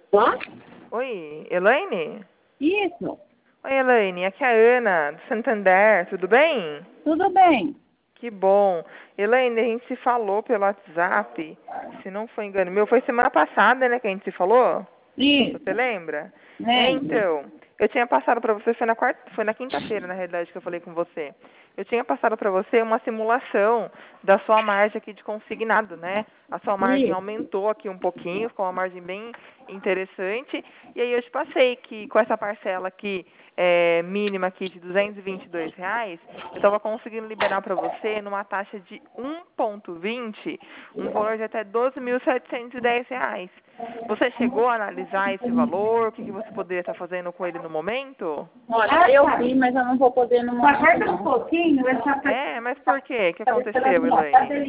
Tá? Oi, Elaine? Isso, Oi, Elaine, aqui é a Ana, do Santander, tudo bem? tudo bem. Que bom. Elaine, a gente se falou pelo WhatsApp, se não foi engano meu, foi semana passada, né, que a gente se falou? Você Isso, lembra? lembro. Então, eu tinha passado para você, foi na quinta-feira, na realidade, que eu falei com você. Eu tinha passado para você uma simulação da sua margem aqui de consignado, né? A sua margem Isso. aumentou aqui um pouquinho, ficou uma margem bem interessante. E aí eu te passei que com essa parcela aqui mínima aqui de R$ 222, eu estava conseguindo liberar para você numa taxa de 1,20, um valor de até R$ 12.710. Você chegou a analisar esse valor? O que você poderia estar fazendo com ele no momento? Olha, eu vi, mas eu não vou poder no momento. Aguarda um pouquinho, eu já Mas por quê? O que aconteceu, Elaine?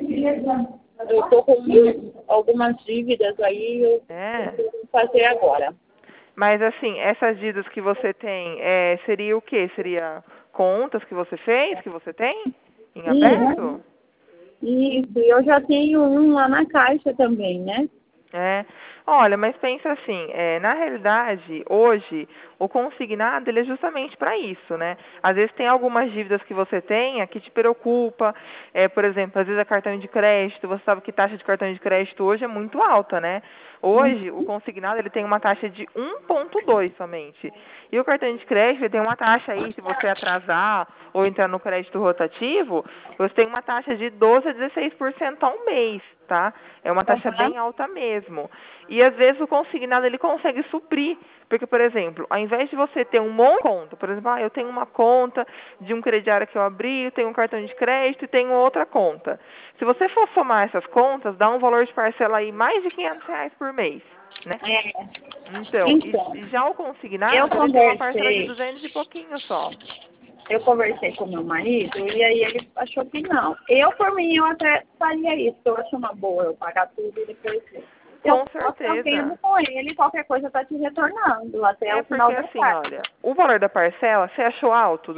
Eu tô com algumas dívidas aí, eu É. preciso fazer agora. Mas assim, essas dívidas que você tem, seria o quê? Seria contas que você fez, que você tem em aberto? Isso, isso. E eu já tenho um lá na caixa também, né? É. Olha, mas pensa assim, na realidade, hoje, o consignado, ele é justamente para isso, né? Às vezes tem algumas dívidas que você tenha que te preocupa, por exemplo, às vezes é cartão de crédito, você sabe que taxa de cartão de crédito hoje é muito alta, né? Hoje, o consignado, ele tem uma taxa de 1,2 somente. E o cartão de crédito, ele tem uma taxa aí, se você atrasar ou entrar no crédito rotativo, você tem uma taxa de 12 a 16% ao mês, tá? É uma taxa Aham. bem alta mesmo. E às vezes o consignado ele consegue suprir, porque por exemplo, ao invés de você ter um monte de conta, por exemplo, eu tenho uma conta de um crediário que eu abri, eu tenho um cartão de crédito e tenho outra conta. Se você for somar essas contas, dá um valor de parcela aí mais de R$ 500 por mês, né? É. Então, Então, e já o eu consignado, ele tem uma parcela de conversei, 200 e pouquinho só. eu conversei com meu marido e aí ele achou que não. Eu, por mim, eu até faria isso, eu acho uma boa eu pagar tudo e depois eu Com posso certeza. vendo com ele, qualquer coisa tá te retornando até É o porque final da assim, tarde. olha, o valor da parcela, você achou alto,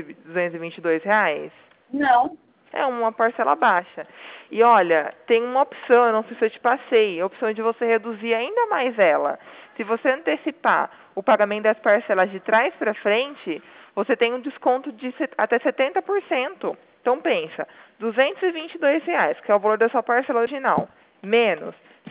R$ 222? Não, É uma parcela baixa. E olha, tem uma opção, eu não sei se eu te passei, a opção de você reduzir ainda mais ela. Se você antecipar o pagamento das parcelas de trás para frente, você tem um desconto de até 70%. Então pensa, R$ 222, que é o valor da sua parcela original, menos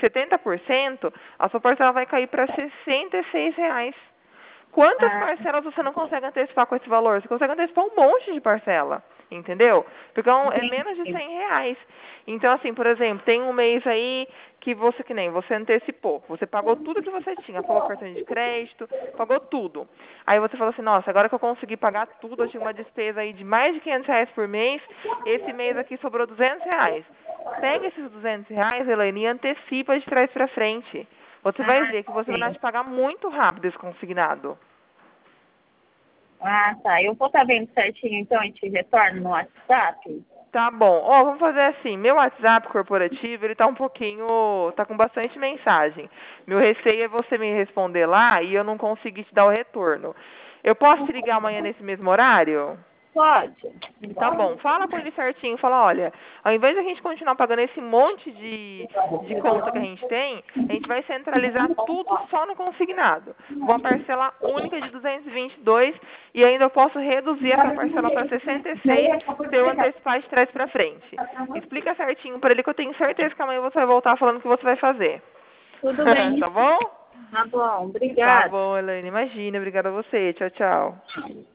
70%, a sua parcela vai cair para R$ 66. Quantas ah, parcelas você não consegue antecipar com esse valor? Você consegue antecipar um monte de parcela, entendeu? Porque é menos de entendi. R$ 100. Então, assim, por exemplo, tem um mês aí que você, que nem, você antecipou. Você pagou tudo que você tinha. Pagou cartão de crédito, pagou tudo. Aí você falou assim, nossa, agora que eu consegui pagar tudo, eu tinha uma despesa aí de mais de R$ 500 por mês, esse mês aqui sobrou R$ 200. Pega esses R$ 200, Elaine, e antecipa de trás para frente. Você vai Ah, ver que você vai sim. te pagar muito rápido esse consignado. Ah, tá. Eu vou estar vendo certinho, então, e te retorno no WhatsApp? Tá bom. Vamos fazer assim. Meu WhatsApp corporativo, ele tá um pouquinho, tá com bastante mensagem. Meu receio é você me responder lá e eu não conseguir te dar o retorno. Eu posso te ligar amanhã nesse mesmo horário? Pode. Tá bom. Fala com ele certinho. Fala, olha, ao invés de a gente continuar pagando esse monte de conta que a gente tem, a gente vai centralizar tudo só no consignado. Uma parcela única de 222 e ainda eu posso reduzir essa parcela para 66 se eu antecipar de trás para frente. Explica certinho para ele que eu tenho certeza que amanhã você vai voltar falando o que você vai fazer. Tudo bem. Tá bom? Tá bom. Tá Obrigada. bom, Elaine. Imagina. Obrigada a você. Tchau, tchau.